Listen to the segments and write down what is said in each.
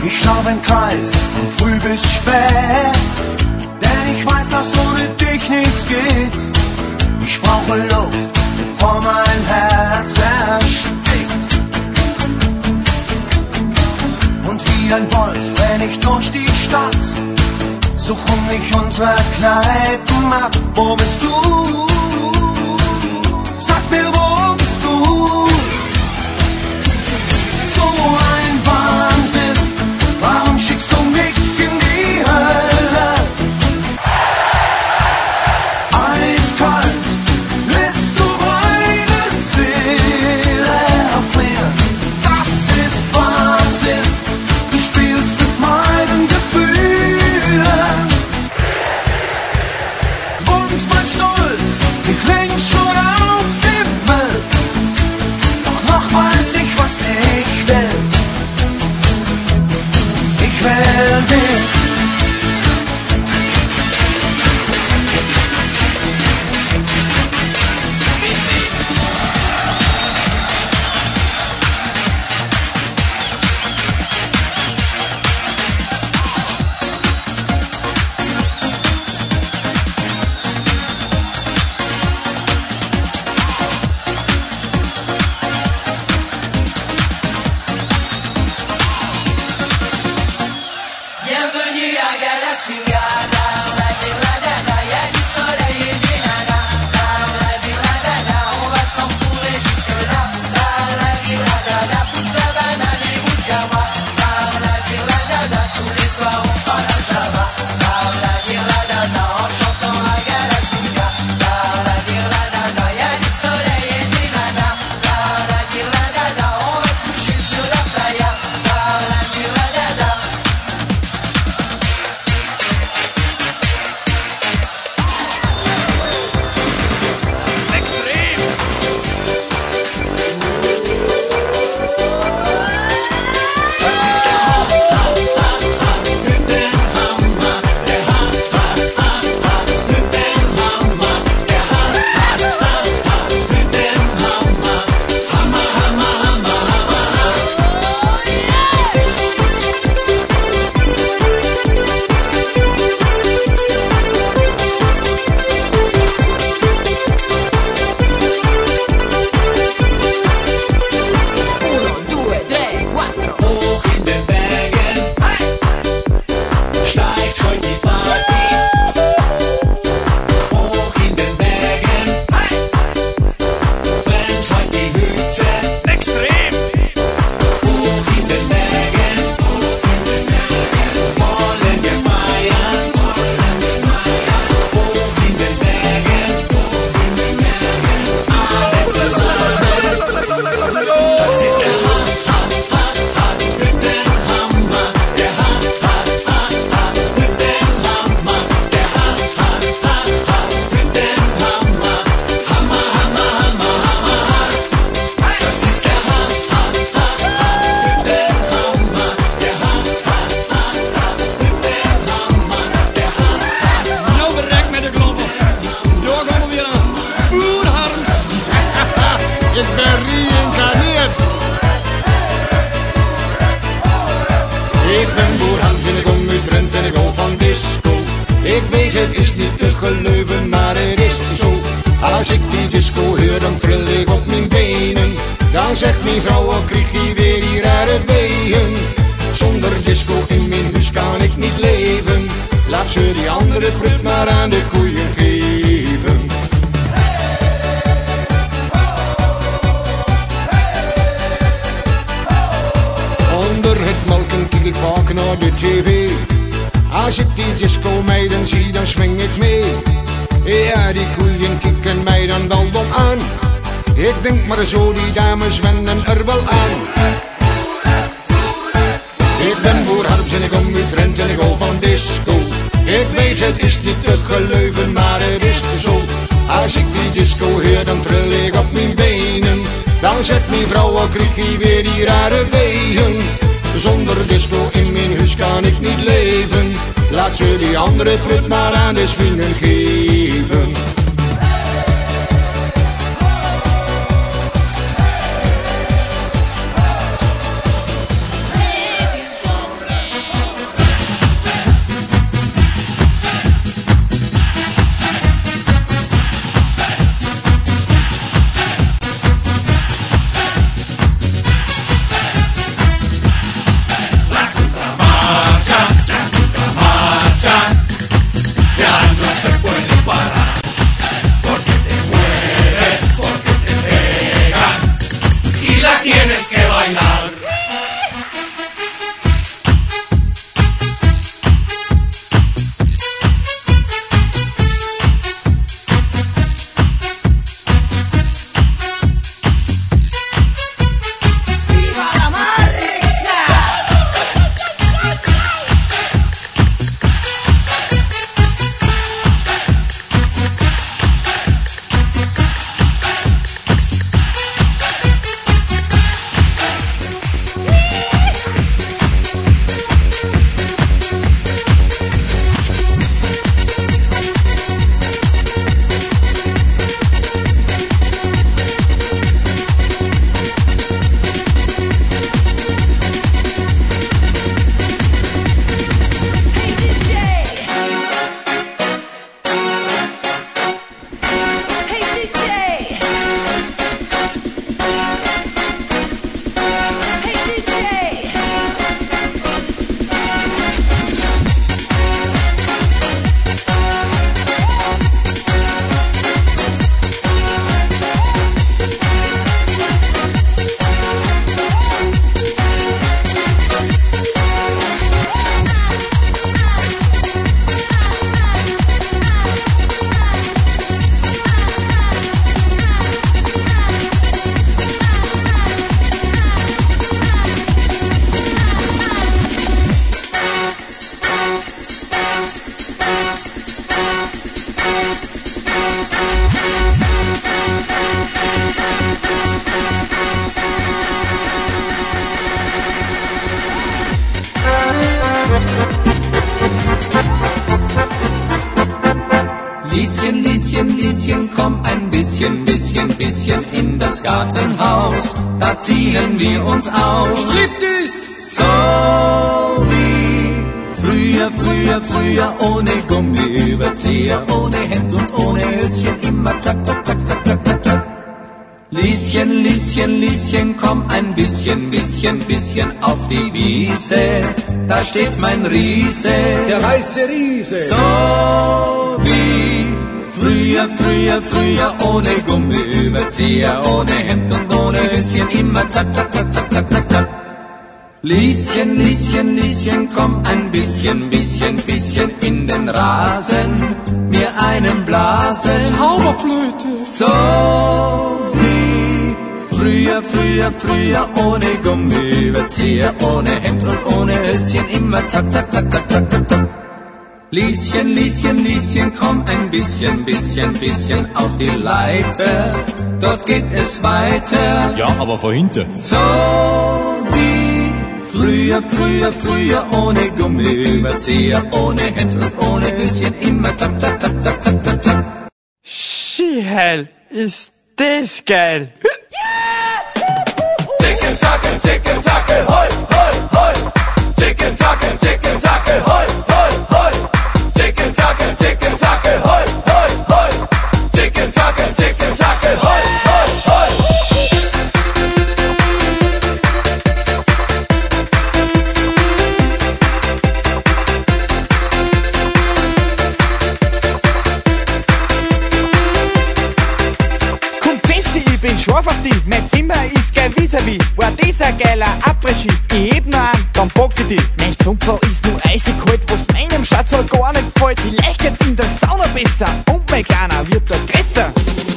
Ich lauf im Kreis von früh bis spät, denn ich weiß, dass ohne dich nichts geht. Ich brauche Luft, bevor mein Herz erstickt. Und wie ein Wolf renn ich durch die Stadt, such mich unsere Kneipen ab. Wo bist du? Sag mir, wo bist du? So ein Wahnsinn, warum schickst du mich in die Hölle? Eiskalt lässt du meine Seele erfrieren. Das ist Wahnsinn, du spielst mit meinen Gefühlen. Und mein Stolz, der klingt schon auf dem Müll. Doch noch weiß ich, was ich will. Ich will dich. Bienvenue à Galaxinga. La dégradada, y'a du soleil et du nana. La dégradada, on va s'entourer jusque-là. La dégradada, pousse la banane et bout de java. La dégradada, tous les soirs on fera la java. La dégradada, en chantant à Galaxinga. La dégradada, y'a du soleil et du nana. La dégradada, on va se coucher sur la playa. La dégradada. Ik ben reïncarneerd. Ik ben Boer Hans en ik kom uit Drent en ik hou van disco. Ik weet het is niet te geloven, maar het is zo. Als ik die disco hoor, dan trill ik op mijn benen. Dan zegt mijn vrouw, al krijg je weer die rare wegen. Zonder disco in mijn huis kan ik niet leven. Laat ze die andere prut maar aan de koeien geven. Onder het melken kijk ik vaak naar de tv. Als ik die disco meiden zie, dan swing ik mee. Ja, die koeien kikken mij dan wel dom aan. Ik denk maar zo, die dames wennen er wel aan. Ik ben Boer Harms en ik kom uit Drent en ik hou van disco. Ik weet het is niet te geloven, maar het is zo. Als ik die disco hoor, dan trill ik op mijn benen. Dan zegt mijn vrouw, al krijg je weer die rare wegen. Zonder disco in mijn huis kan ik niet leven. Laat ze die andere prut maar aan de swingen geven. Lieschen, komm ein bisschen in das Gartenhaus. Da ziehen wir uns aus. Striptease! So wie früher, ohne Gummiüberzieher, ohne Hemd und ohne Höschen, immer zack, zack, zack, zack, zack, zack, zack. Lieschen, komm ein bisschen auf die Wiese. Da steht mein Riese, Der weiße Riese! so wie früher, ohne Gummiüberzieher, ohne Hemd und ohne Höschen, immer zack, zack, zack, zack, zack, zack, zack. Lieschen, komm ein bisschen in den Rasen, mir einen blasen. Zauberflöte! So wie früher, ohne Gummiüberzieher, ohne Hemd und ohne Höschen, immer zack, zack, zack, zack, zack, zack, zack. Lieschen, komm ein bisschen auf die Leiter, dort geht es weiter. Ja, aber von hinten. So wie früher, ohne Gummiüberzieher, ohne Hemd und ohne Höschen, immer zack, zack, zack, zack, zack, zack, zack. Schiehel, ist das geil! Ticken, tacke, hoi, hoi, hoi. Ticken, tacke, hoi, hoi, hoi. Ticken, tacke, hoi, hoi, hoi. Ticken, tacke, hoi, hoi, hoi. Komm, Betsy, ich bin scharf auf dich, mein Zimmer ist geil vis-à-vis. War das ein geiler Après-Ski? Ich heb noch an, dann bock ich dich. Mein Sumpfer ist nur eisig kalt, was meinem Schatz halt gar nicht gefällt. Vielleicht geht's in der Sauna besser und mein Kleiner wird da größer.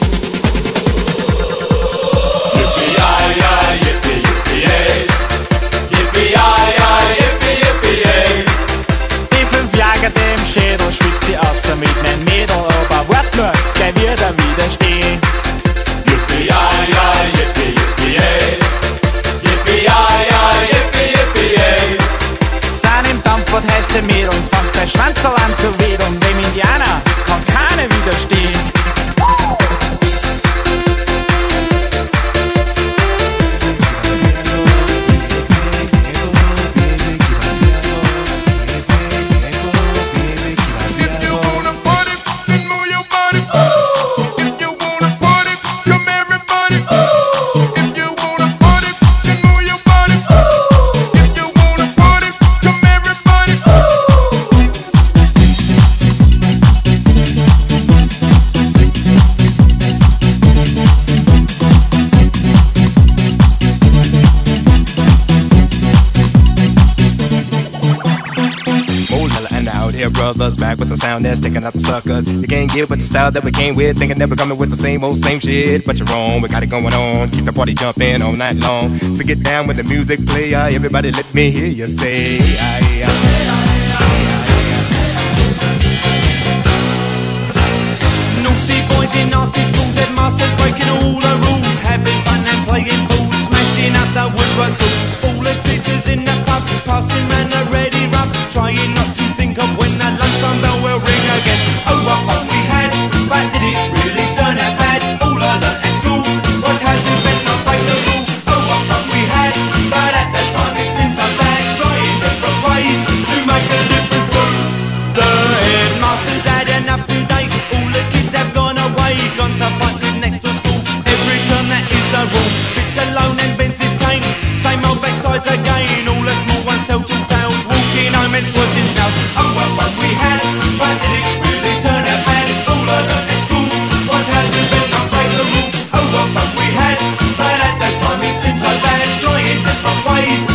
Die 5 Jahre dem Schädel schwitzt sie außer mit meinem Mädel, aber wart nur, gleich wird er wieder stehen. Sind im Dampfbad heiße Mädeln, fängt der Schwanzerl an zu wedeln, dem Indianer kann keiner widerstehen. Brothers back with the sound that's sticking out the suckers. You can't get with the style that we came with, thinking that we're coming with the same old same shit. But you're wrong, we got it going on. Keep the party jumping all night long. So get down with the music play. Everybody let me hear you say. Naughty boys in nasty schools, headmasters breaking all the rules, having fun and playing fools, smashing up the woodwork tools. All the teachers in the pub, passing round a ready rub, trying not to think of when that lunchtime bell will ring again. Oh, what fun we had, but did it really turn out bad? All I learnt at school was how to bend, not break the rule. Oh, what fun we had, but at the time it seemed so bad, trying different ways to make a difference too. The headmasters had enough today, all the kids have gone away, gone to fight with next to school. Every term that is the rule, sits alone and bends his cane, same old backsides again. All the small ones tell two tales, walking home and squashing snails. Oh, what fun we had, but did it really turn out bad? All I learnt at school was how to bend, not break the rule. Oh, what fun we had, but at that time it seemed so bad, trying different ways